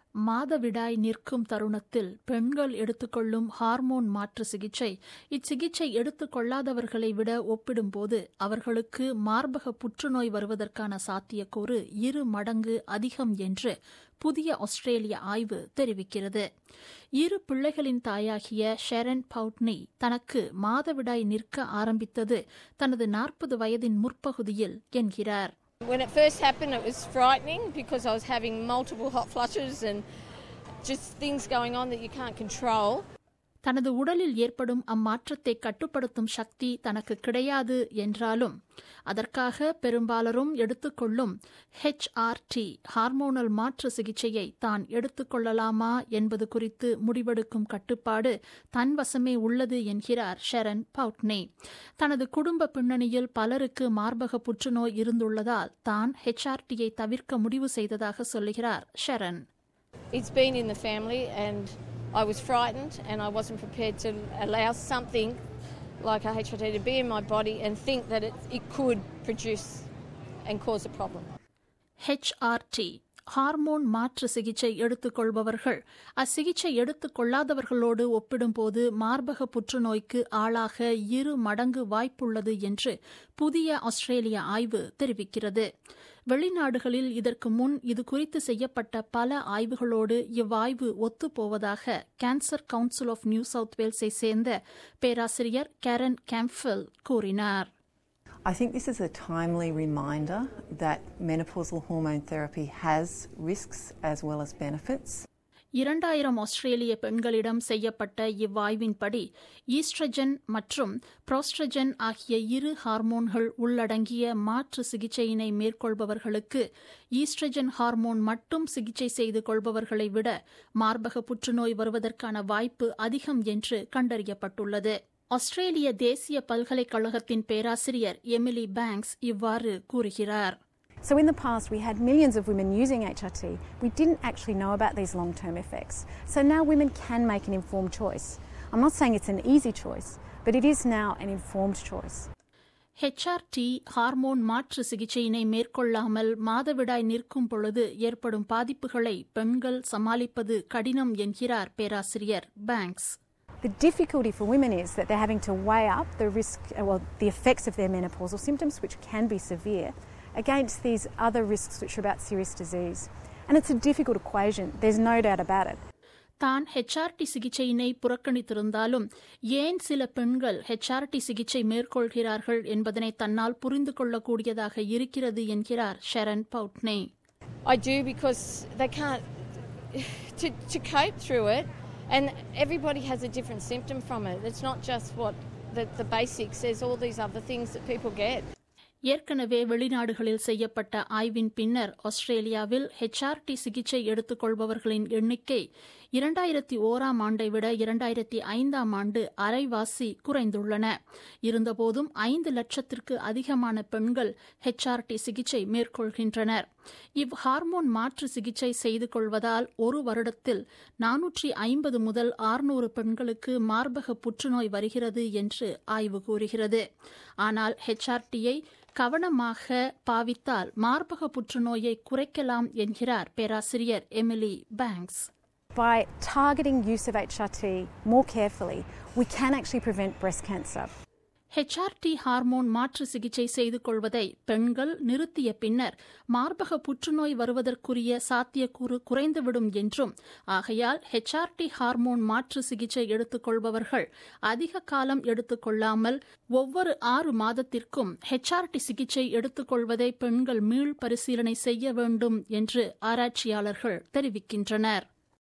மாதவிடாய் நிற்கும் தருணத்தில் பெண்கள் எடுத்துக்கொள்ளும் ஹார்மோன் மாற்று சிகிச்சை இச்சிகிச்சை எடுத்துக்கொள்ளாதவர்களை விட ஒப்பிடும்போது அவர்களுக்கு மார்பக புற்றுநோய் வருவதற்கான சாத்தியக்கூறு 2 மடங்கு அதிகம் என்று புதிய ஆஸ்திரேலிய ஆய்வு தெரிவிக்கிறது. 2 பிள்ளைகளின் தாயாகிய ஷெரன் பவுட்னி தனக்கு மாதவிடாய் நிற்க ஆரம்பித்தது தனது 40 வயதின் முற்பகுதியில் என்கிறார். When it first happened, it was frightening because I was having multiple hot flushes and just things going on that you can't control. தனது உடலில் ஏற்படும் அம்மாற்றத்தை கட்டுப்படுத்தும் சக்தி தனக்கு கிடையாது என்றாலும் அதற்காக பெரும்பாலரும் எடுத்துக்கொள்ளும் HRT ஹார்மோனல் மாற்று சிகிச்சையை தான் எடுத்துக்கொள்ளலாமா என்பது குறித்து முடிவெடுக்கும் கட்டுப்பாடு தன்வசமே உள்ளது என்கிறார் ஷெரன் பவுட்னி. தனது குடும்ப பின்னணியில் பலருக்கு மார்பக புற்றுநோய் இருந்துள்ளதால் தான் HRTயை தவிர்க்க முடிவு செய்ததாக சொல்லுகிறார் Sharon. It's been in the family and I was frightened and I wasn't prepared to allow something like a HRT to be in my body and think that it could produce and cause a problem. HRT hormone மாற்று சிகிச்சை எடுத்துக்கொள்பவர்கள் அச்சிகிச்சை எடுத்துக்கொள்ளாதவர்களோடு ஒப்பிடும்போது மார்பக புற்றுநோய்க்கு ஆளாக 2 மடங்கு வாய்ப்புள்ளது என்று புதிய ஆஸ்திரேலிய ஆய்வு தெரிவிக்கிறது. வெளிநாடுகளில் இதற்கு முன் இதுகுறித்து செய்யப்பட்ட பல ஆய்வுகளோடு இவ்வாய்வு ஒத்துப்போவதாக cancer council of new south வேல்ஸை சேர்ந்த பேராசிரியர் கேரன் கேம்ஃபெல் கூறினார். I think this is a timely reminder that menopausal hormone therapy has risks as well as benefits. 2000 ஆஸ்திரேலிய பெண்களிடம் செய்யப்பட்ட இவ்வாய்வின்படி ஈஸ்ட்ரஜன் மற்றும் புரோஸ்ட்ரஜன் ஆகிய 2 ஹார்மோன்கள் உள்ளடங்கிய மாற்று சிகிச்சையினை மேற்கொள்பவர்களுக்கு ஈஸ்ட்ரஜன் ஹார்மோன் மட்டும் சிகிச்சை செய்து கொள்பவர்களை விட மார்பக புற்றுநோய் வருவதற்கான வாய்ப்பு அதிகம் என்று கண்டறியப்பட்டுள்ளது. ஆஸ்திரேலிய தேசிய பல்கலைக்கழகத்தின் பேராசிரியர் எமிலி பேங்க்ஸ் இவ்வாறு கூறுகிறார். So in the past we had millions of women using HRT. We didn't actually know about these long-term effects. So now women can make an informed choice. I'm not saying it's an easy choice, but it is now an informed choice. HRT hormone மாற்று சிகிச்சையினை மேற்கொள்ளாமல் மாதவிடாய் நிற்கும் பொழுது ஏற்படும் பாதிப்புகளை பெண்கள் சமாளிப்பது கடினம் என்கிறார் பேராசிரியர் Banks. The difficulty for women is that they're having to weigh up the risk, the effects of their menopausal symptoms, which can be severe, against these other risks which are about serious disease. And it's a difficult equation, there's no doubt about it. தான் HRT சிகிச்சையினை புறக்கணித்திருந்தாலும் ஏன் சில பெண்கள் HRT சிகிச்சை மேற்கொள்கிறார்கள் என்பதனை தன்னால் புரிந்து கொள்ளக்கூடியதாக இருக்கிறது என்கிறார் ஷெரன் பவுட்னி. I do because they can't to cope through it. And everybody has a different symptom from it. It's not just what the basics, there's all these other things that people get. ஏற்கனவே வெளிநாடுகளில் செய்யப்பட்ட ஆய்வின் பின்னர் ஆஸ்திரேலியாவில் HRT சிகிச்சை எடுத்துக்கொள்பவர்களின் எண்ணிக்கை 2001 ஆண்டை விட 2005 ஆண்டு அரைவாசி குறைந்துள்ளன. இருந்தபோதும் 5 லட்சத்திற்கு அதிகமான பெண்கள் HRT சிகிச்சை மேற்கொள்கின்றனர். ஹார்மோன் மாற்று சிகிச்சை செய்து கொள்வதால் ஒரு வருடத்தில் 450 முதல் 600 பெண்களுக்கு மார்பக புற்றுநோய் வருகிறது என்று ஆய்வு கூறுகிறது. ஆனால் HRTயை கவனமாக பாவித்தால் மார்பக புற்றுநோயை குறைக்கலாம் என்கிறார் பேராசிரியர் Emily Banks. By targeting use of HRT more carefully, we can actually prevent breast cancer. HRT hormone மாற்று சிகிச்சை செய்து கொள்வதை பெண்கள் நிறுத்திய பின்னர் மார்பக புற்றுநோய் வருவதற்குரிய சாத்தியக்கூறு குறைந்துவிடும் என்றும் ஆகையால் HRT ஹார்மோன் மாற்று சிகிச்சை எடுத்துக்கொள்பவர்கள் அதிக காலம் எடுத்துக்கொள்ளாமல் ஒவ்வொரு 6 மாதத்திற்கும் HRT சிகிச்சை எடுத்துக்கொள்வதை பெண்கள் மீள் பரிசீலனை செய்ய வேண்டும் என்று ஆராய்ச்சியாளர்கள் தெரிவிக்கின்றனர்.